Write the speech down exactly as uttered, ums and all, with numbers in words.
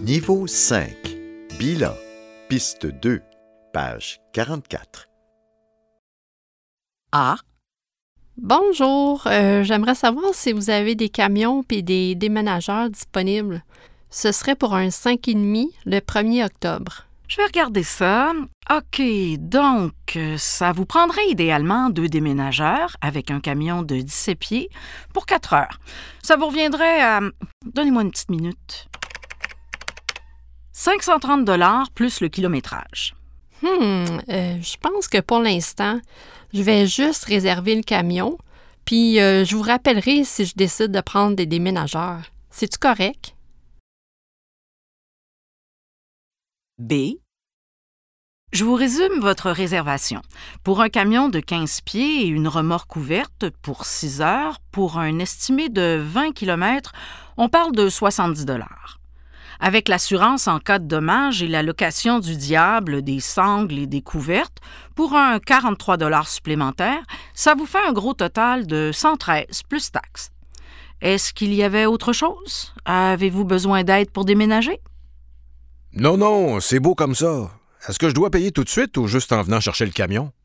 Niveau cinq. Bilan. Piste deux. Page quarante-quatre. A. Bonjour, euh, j'aimerais savoir si vous avez des camions et des déménageurs disponibles. Ce serait pour un cinq et demi le premier octobre. Je vais regarder ça. OK, donc, euh, ça vous prendrait idéalement deux déménageurs avec un camion de dix-sept pieds pour quatre heures. Ça vous reviendrait à... Donnez-moi une petite minute. cinq cent trente dollars plus le kilométrage. Hmm, euh, je pense que pour l'instant, je vais juste réserver le camion, puis euh, je vous rappellerai si je décide de prendre des déménageurs. C'est-tu correct? B. Je vous résume votre réservation. Pour un camion de quinze pieds et une remorque ouverte pour six heures, pour un estimé de vingt kilomètres, on parle de soixante-dix dollars. Avec l'assurance en cas de dommage et la location du diable, des sangles et des couvertes, pour un quarante-trois dollars supplémentaires, ça vous fait un gros total de cent treize plus taxes. Est-ce qu'il y avait autre chose? Avez-vous besoin d'aide pour déménager? Non, non, c'est beau comme ça. Est-ce que je dois payer tout de suite ou juste en venant chercher le camion?